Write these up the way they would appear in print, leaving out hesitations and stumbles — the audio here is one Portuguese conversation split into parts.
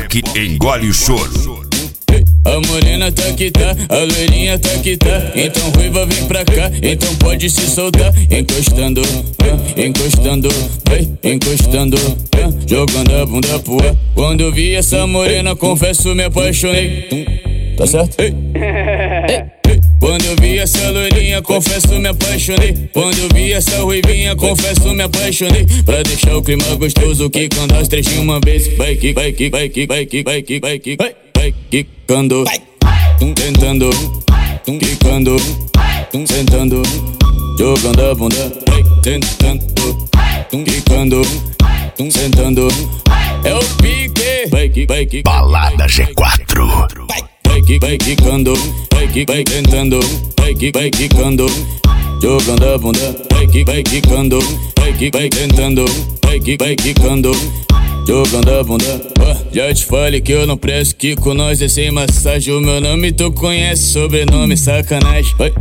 rock engole o choro. A morena tá que tá, a loirinha tá que tá. Então ruiva vem pra cá, então pode se soltar. Encostando, encostando, vai, encostando, jogando a bunda pro ar. Quando eu vi essa morena, confesso me apaixonei. Tá certo? Ei. Quando eu vi essa loirinha, confesso me apaixonei. Quando eu vi essa ruivinha, confesso me apaixonei. Pra deixar o clima gostoso, quicando as três de uma vez. Vai que, vai que, vai que, vai que, vai que, vai que, vai. Vai quicando, tentando, quicando, sentando, jogando a bunda, vai tentando, quicando, sentando. É o pique, vai que, vai que. Balada G4. Vai quicando, vai tentando, vai quicando, jogando a bunda, vai quicando, vai tentando, vai quicando, jogando a bunda. Já te falei que eu não presto, que com nós é sem massagem. O meu nome tu conhece, sobrenome sacanagem. Vai,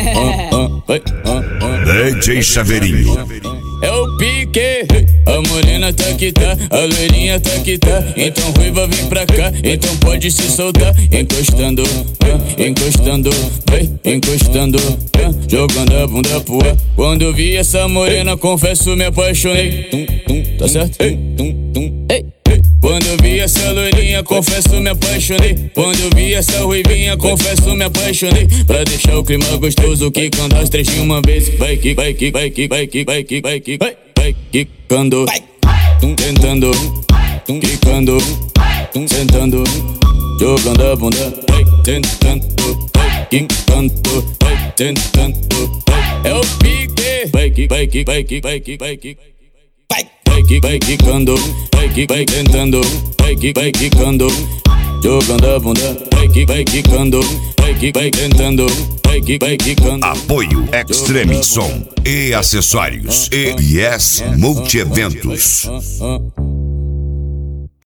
DJ Chaveirinho. é o pique, a morena tá que tá, a loirinha tá que tá. Então ruiva vem pra cá, então pode se soltar. Encostando, encostando, vai, encostando, jogando a bunda pro ar. Quando eu vi essa morena, confesso me apaixonei. Tá certo? Ei. Quando eu vi essa loirinha, confesso me apaixonei. Quando eu vi essa ruivinha, confesso me apaixonei. Pra deixar o clima gostoso, quicando as três de uma vez. Vai que, vai que, vai que, vai que, vai que, vai que, vai. Vai quicando, tentando, quicando, sentando, jogando a bunda, vai tentando, vai quicando, vai tentando, vai. É o pique, vai que, vai que, vai que, vai que, vai que. Vai quicando, vai tentando, vai quicando, jogando a bunda, vai quicando, vai tentando, vai quicando. Apoio Extreme Som e acessórios e Yes Multieventos.